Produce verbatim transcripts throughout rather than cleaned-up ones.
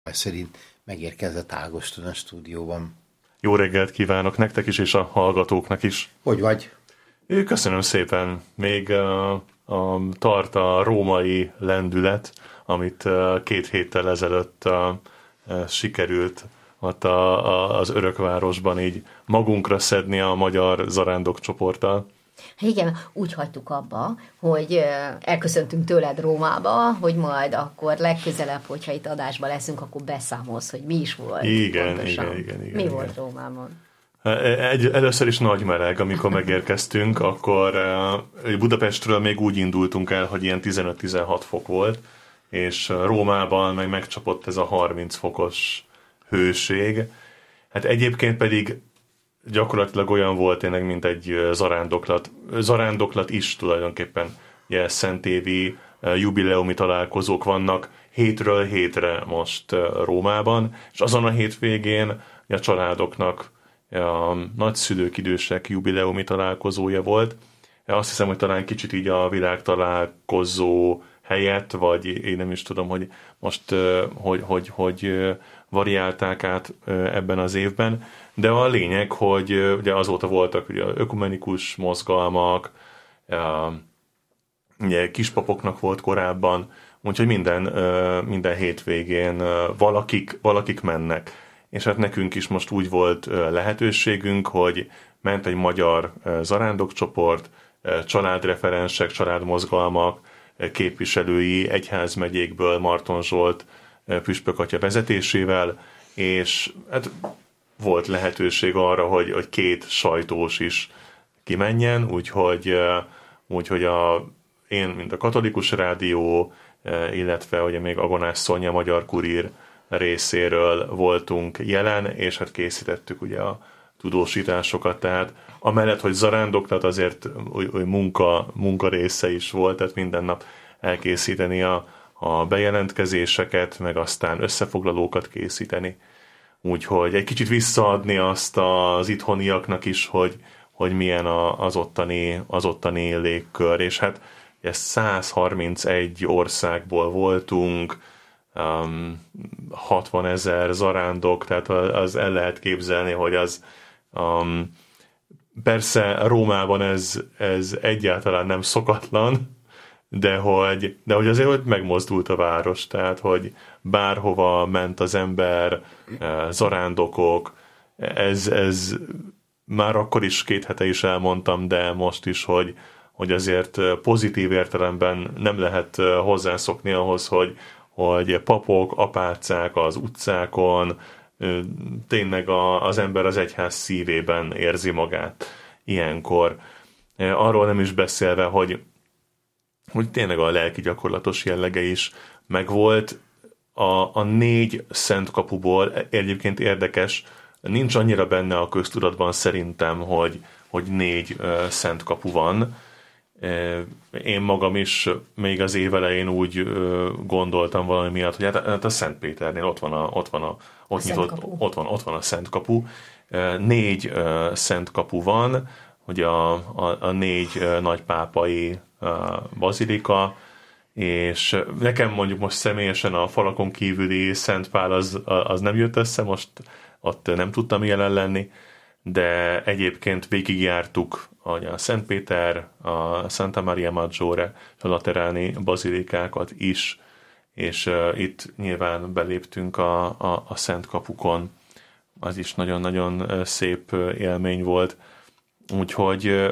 szerint megérkezett Ágoston a stúdióban. Jó reggelt kívánok nektek is, és a hallgatóknak is. Hogy vagy? Köszönöm szépen. Még a, a, tart a római lendület, amit két héttel ezelőtt a, a, sikerült ott a, a, az Örökvárosban így magunkra szedni a magyar zarándok csoporttal. Igen, úgy hagytuk abba, hogy elköszöntünk tőled Rómába, hogy majd akkor legközelebb, hogyha itt adásban leszünk, akkor beszámolsz, hogy mi is volt. Igen, pontosan. igen, igen, igen. Mi igen. volt Rómában? Egy, először is nagy meleg, amikor megérkeztünk, akkor Budapestről még úgy indultunk el, hogy ilyen tizenöt-tizenhat fok volt, és Rómában meg megcsapott ez a harminc fokos hőség. Hát egyébként pedig gyakorlatilag olyan volt tényleg, mint egy zarándoklat. Zarándoklat is tulajdonképpen. Ugye szentévi jubileumi találkozók vannak hétről hétre most Rómában, és azon a hétvégén a családoknak a nagyszülők, idősek jubileumi találkozója volt. Azt hiszem, hogy talán kicsit így a világ találkozó helyett, vagy én nem is tudom, hogy most hogy, hogy, hogy variálták át ebben az évben, de a lényeg, hogy ugye azóta voltak ugye ökumenikus mozgalmak, ugye kispapoknak volt korábban, úgyhogy minden, minden hétvégén valakik, valakik mennek. És hát nekünk is most úgy volt lehetőségünk, hogy ment egy magyar zarándokcsoport, családreferensek, családmozgalmak, képviselői egyházmegyékből, Marton Zsolt püspökatya vezetésével, és hát volt lehetőség arra, hogy, hogy két sajtós is kimenjen, úgyhogy, úgyhogy a, én, mint a Katolikus Rádió, illetve ugye még Agonás Szonya Magyar Kurír részéről voltunk jelen, és hát készítettük ugye a tudósításokat, tehát amellett, hogy zarándoklat, azért úgy munka, munka része is volt, tehát minden nap elkészíteni a, a bejelentkezéseket, meg aztán összefoglalókat készíteni. Úgyhogy egy kicsit visszaadni azt az itthoniaknak is, hogy, hogy milyen az ottani, az ottani légkör, és hát ugye száz harmincegy országból voltunk, um, hatvanezer zarándok, tehát az el lehet képzelni, hogy az um, persze Rómában ez, ez egyáltalán nem szokatlan, de hogy, de hogy azért hogy megmozdult a város, tehát hogy bárhova ment az ember, zarándokok, ez, ez már akkor is két hete is elmondtam, de most is, hogy, hogy azért pozitív értelemben nem lehet hozzászokni ahhoz, hogy, hogy papok, apácák az utcákon, tényleg a, az ember az egyház szívében érzi magát ilyenkor. Arról nem is beszélve, hogy, hogy tényleg a lelki gyakorlatos jellege is megvolt. A, a négy szent kapuból egyébként érdekes, nincs annyira benne a köztudatban szerintem, hogy, hogy négy uh, szent kapu van. Uh, én magam is még az év elején úgy uh, gondoltam valami miatt, hogy hát, hát a Szentpéternél ott van a, ott van a, ott a nyitott, ott van, ott van a szent kapu. Uh, négy uh, szent kapu van, hogy a, a, a négy uh, nagypápai uh, bazilika, és nekem mondjuk most személyesen a falakon kívüli Szent Pál az, az nem jött össze, most ott nem tudtam jelen lenni, de egyébként végigjártuk a Szent Péter, a Santa Maria Maggiore, a lateráni bazilikákat is, és uh, itt nyilván beléptünk a, a, a Szent Kapukon, az is nagyon-nagyon szép élmény volt, úgyhogy uh,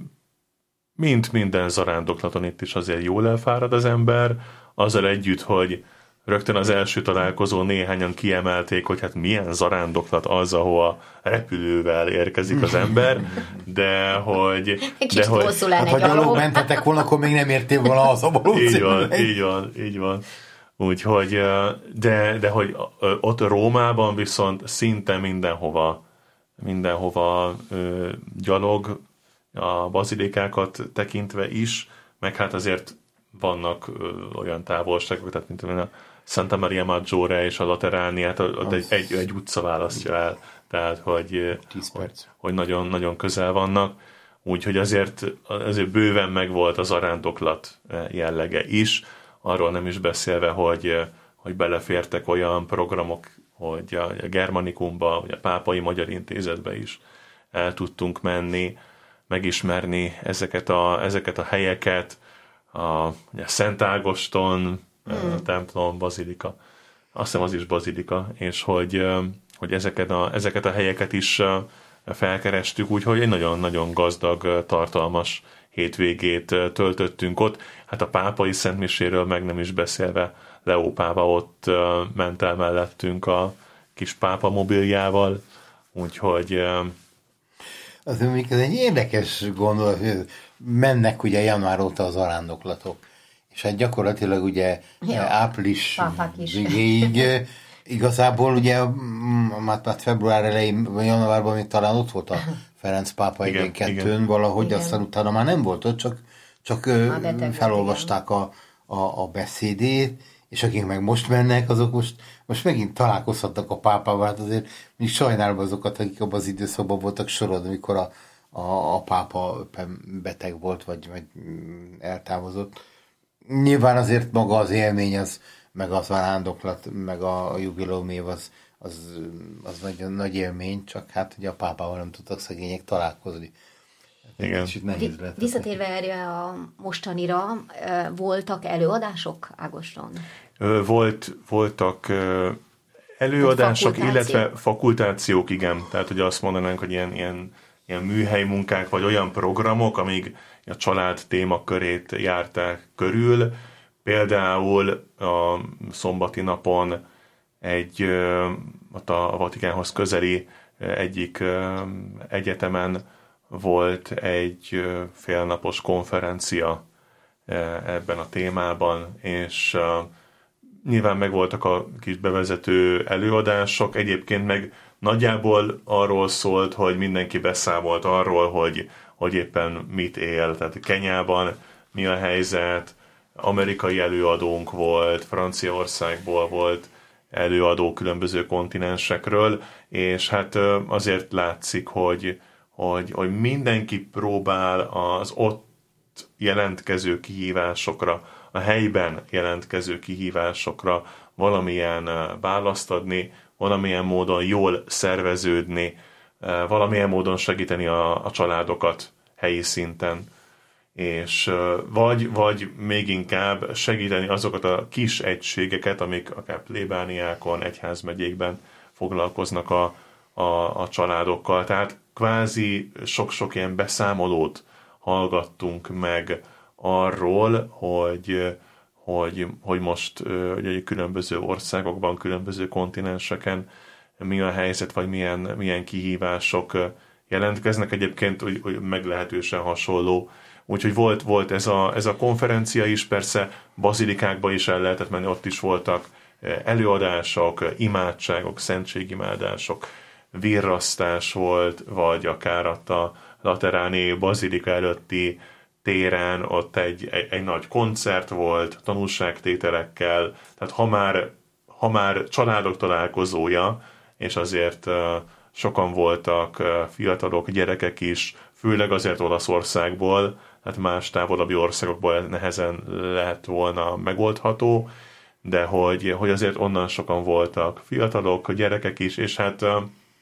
mint minden zarándoklaton itt is azért jól elfárad az ember, azzal együtt, hogy rögtön az első találkozó néhányan kiemelték, hogy hát milyen zarándoklat az, ahova repülővel érkezik az ember, de hogy... De hogy hát, ha gyalog mentetek volna, akkor még nem értél volna haza valószínűleg. Így van, így van, így van. Úgyhogy, de, de hogy ott Rómában viszont szinte mindenhova, mindenhova gyalog, a bazilikákat tekintve is, meg hát azért vannak ö, olyan távolságok, tehát mint a Santa Maria Maggiore és a Lateráni, hát ott egy, egy, egy utca választja el, tehát hogy, hogy, hogy nagyon, nagyon közel vannak, úgyhogy azért, azért bőven megvolt az zarándoklat jellege is, arról nem is beszélve, hogy hogy belefértek olyan programok, hogy a Germanikumba, vagy a Pápai Magyar Intézetbe is el tudtunk menni, megismerni ezeket a, ezeket a helyeket, a, a Szent Ágoston, hmm. a templom, bazilika, azt hiszem az is bazilika, és hogy, hogy ezeket, a, ezeket a helyeket is felkerestük, úgyhogy egy nagyon-nagyon gazdag, tartalmas hétvégét töltöttünk ott. Hát a pápai szentmiséről meg nem is beszélve, Leó pápa ott ment el mellettünk a kis pápa mobiljával, úgyhogy... Az még ez egy érdekes gondolat, hogy mennek ugye január óta az arándoklatok, és hát gyakorlatilag ugye ja, április végéig igazából ugye már, már február elején, vagy januárban még talán ott volt a Ferenc pápa igen kettőn valahogy, igen. Aztán utána már nem volt ott, csak, csak felolvasták a, a, a beszédét, és akik meg most mennek, azok most, most megint találkozhatnak a pápával, hát azért még sajnálom azokat, akik abban az időszakban voltak sorod, amikor a, a, a pápa beteg volt, vagy, vagy eltávozott. Nyilván azért maga az élmény, az, meg az arándoklat, meg a, a jubileumév az, az, az nagyon nagy élmény, csak hát ugye a pápával nem tudtak szegények találkozni. Igen. Visszatérve erre a mostanira, voltak előadások Ágoston? Volt, voltak előadások, illetve fakultációk, igen. Tehát ugye azt mondanánk, hogy ilyen, ilyen, ilyen műhely munkák, vagy olyan programok, amíg a család témakörét járták körül. Például a szombati napon egy a Vatikánhoz közeli egyik egyetemen volt egy félnapos konferencia ebben a témában, és nyilván megvoltak a kis bevezető előadások, egyébként meg nagyjából arról szólt, hogy mindenki beszámolt arról, hogy, hogy éppen mit él, tehát Kenyában mi a helyzet, amerikai előadónk volt, Franciaországból volt előadó különböző kontinensekről, és hát azért látszik, hogy Hogy, hogy mindenki próbál az ott jelentkező kihívásokra, a helyben jelentkező kihívásokra valamilyen választ adni, valamilyen módon jól szerveződni, valamilyen módon segíteni a, a családokat helyi szinten, és vagy, vagy még inkább segíteni azokat a kis egységeket, amik akár plébániákon, egyházmegyékben foglalkoznak a, a, a családokkal. Tehát kvázi sok-sok ilyen beszámolót hallgattunk meg arról, hogy, hogy, hogy most hogy különböző országokban, különböző kontinenseken mi a helyzet, vagy milyen, milyen kihívások jelentkeznek. Egyébként úgy, úgy meglehetősen hasonló. Úgyhogy volt, volt ez, a, ez a konferencia is, persze bazilikákba is el lehetett menni, ott is voltak előadások, imádságok, szentségimádások, virrasztás volt, vagy akár ott a Lateráni bazilika előtti téren ott egy, egy, egy nagy koncert volt, tanúságtételekkel, tehát ha már, ha már családok találkozója, és azért uh, sokan voltak uh, fiatalok, gyerekek is, főleg azért Olaszországból, hát más távolabbi országokból nehezen lehet volna megoldható, de hogy, hogy azért onnan sokan voltak fiatalok, gyerekek is, és hát uh,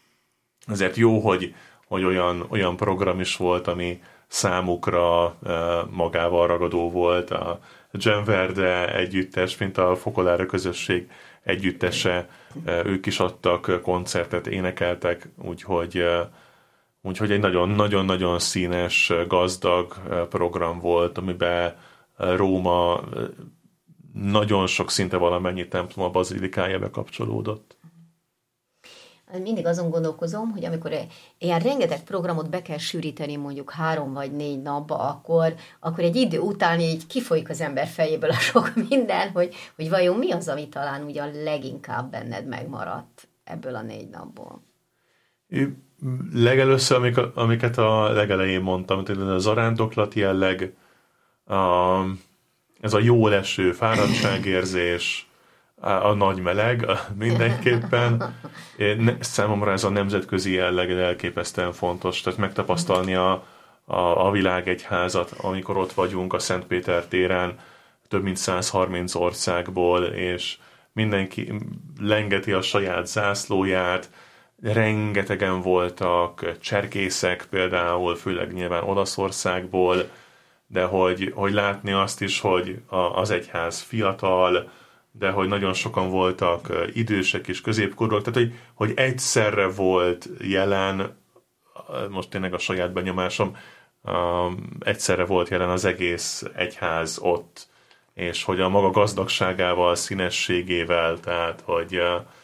azért jó, hogy, hogy olyan, olyan program is volt, ami számukra magával ragadó volt. A Gem Verde együttes, mint a Fokolára közösség együttese, ők is adtak koncertet, énekeltek, úgyhogy, úgyhogy egy nagyon-nagyon színes, gazdag program volt, amiben Róma nagyon sok, szinte valamennyi templom a bazilikája bekapcsolódott. Mindig azon gondolkozom, hogy amikor ilyen rengeteg programot be kell sűríteni mondjuk három vagy négy napba, akkor, akkor egy idő után így kifolyik az ember fejéből a sok minden, hogy, hogy vajon mi az, ami talán ugye a leginkább benned megmaradt ebből a négy napból. Legelőször, amiket a legelején mondtam, az arándoklat jelleg, a, ez a jó leső fáradtságérzés, a nagy meleg mindenképpen. Számomra ez a nemzetközi jelleg elképesztően fontos, tehát megtapasztalni a, a, a világegyházat, amikor ott vagyunk a Szent Péter téren, több mint száz harminc országból, és mindenki lengeti a saját zászlóját, rengetegen voltak cserkészek például, főleg nyilván Olaszországból, de hogy, hogy látni azt is, hogy az egyház fiatal, de hogy nagyon sokan voltak idősek és középkorúak, tehát hogy, hogy egyszerre volt jelen, most tényleg a saját benyomásom, egyszerre volt jelen az egész egyház ott, és hogy a maga gazdagságával, színességével, tehát hogy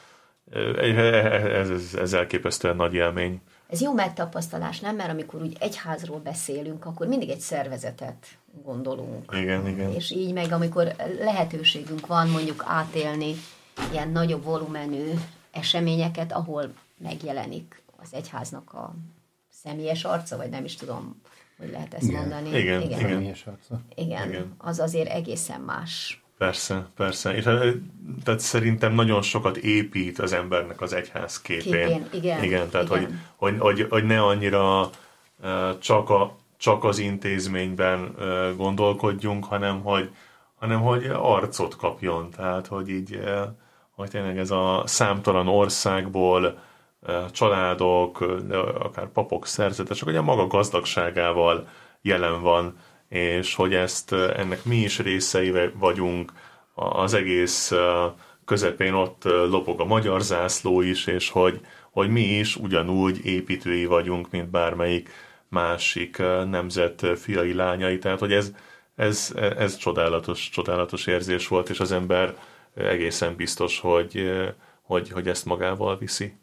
ez, ez, ez elképesztően nagy élmény. Ez jó megtapasztalás, nem? Mert amikor úgy egyházról beszélünk, akkor mindig egy szervezetet gondolunk. Igen, igen. És így meg, amikor lehetőségünk van mondjuk átélni ilyen nagyobb volumenű eseményeket, ahol megjelenik az egyháznak a személyes arca, vagy nem is tudom, hogy lehet ezt igen. mondani. Igen, igen. igen. Személyes arca. Igen, igen, az azért egészen más. Persze, persze. És tehát szerintem nagyon sokat épít az embernek az egyház képén. Képén, igen. Igen, tehát igen. Hogy, hogy, hogy, hogy ne annyira csak, a, csak az intézményben gondolkodjunk, hanem hogy, hanem hogy arcot kapjon. Tehát, hogy így, hogy tényleg ez a számtalan országból családok, akár papok, szerzetesek, hogy a maga gazdagságával jelen van, és hogy ezt ennek mi is részei vagyunk, az egész közepén ott lobog a magyar zászló is, és hogy, hogy mi is ugyanúgy építői vagyunk, mint bármelyik másik nemzet fiai, lányai. Tehát, hogy ez, ez, ez csodálatos, csodálatos érzés volt, és az ember egészen biztos, hogy, hogy, hogy ezt magával viszi.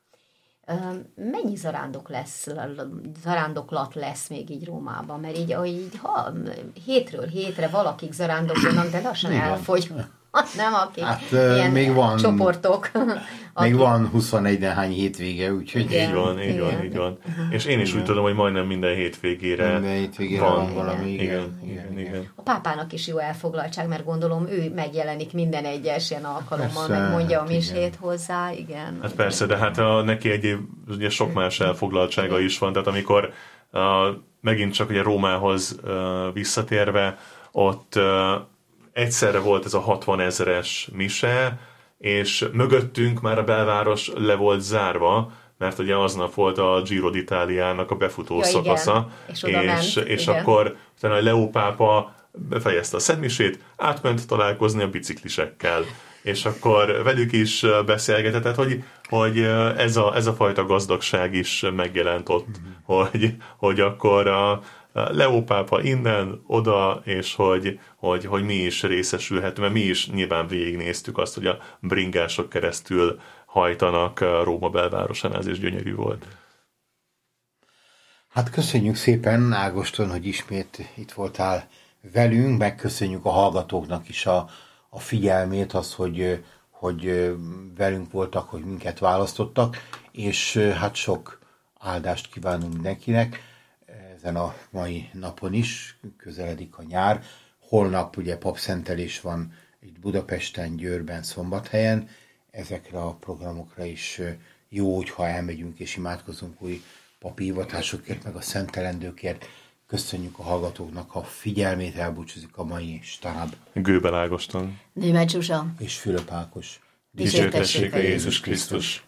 Mennyi zarándok lesz, zarándoklat lesz még így Rómában? Mert így, így ha hétről hétre valakik zarándokolnak, de lassan elfogy. Nem, akik hát, ilyen még van, csoportok. Még akik... van huszonegy néhány hétvége, úgyhogy... Igen, így van, így igen. van, így van. Uh-huh. És én is igen. úgy tudom, hogy majdnem minden hétvégére, minden hétvégére van, van valami. Igen. Igen, igen, igen, igen. A pápának is jó elfoglaltság, mert gondolom ő megjelenik minden egyes ilyen alkalommal, meg mondja a misét hozzá, igen. Hát igen. persze, de hát a, neki egyéb ugye sok más elfoglaltsága igen. is van, tehát amikor uh, megint csak ugye Rómához uh, visszatérve, ott uh, egyszerre volt ez a hatvanezeres mise, és mögöttünk már a belváros le volt zárva, mert ugye aznap volt a Giro d'Italiának a befutó ja, szakasza, és, és, és akkor utána a Leó pápa befejezte a szentmisét, átment találkozni a biciklisekkel, és akkor velük is beszélgetett, tehát hogy, hogy ez, a, ez a fajta gazdagság is megjelent ott, mm-hmm. hogy, hogy akkor a Leó pápa innen, oda, és hogy, hogy, hogy mi is részesülhetünk, mert mi is nyilván végignéztük azt, hogy a bringások keresztül hajtanak Róma belvárosán, ez is gyönyörű volt. Hát köszönjük szépen, Ágoston, hogy ismét itt voltál velünk, megköszönjük a hallgatóknak is a, a figyelmét, az, hogy, hogy velünk voltak, hogy minket választottak, és hát sok áldást kívánunk mindenkinek. Ezen a mai napon is közeledik a nyár. Holnap ugye papszentelés van itt Budapesten, Győrben, Szombathelyen. Ezekre a programokra is jó, hogyha elmegyünk és imádkozunk új papi hivatásokért, meg a szentelendőkért. Köszönjük a hallgatóknak a figyelmét, elbúcsúzik a mai stáb. Gőbel Ágoston. Németh Zsuzsa. És Fülöp Ákos. Dicsértessék a Jézus Krisztus.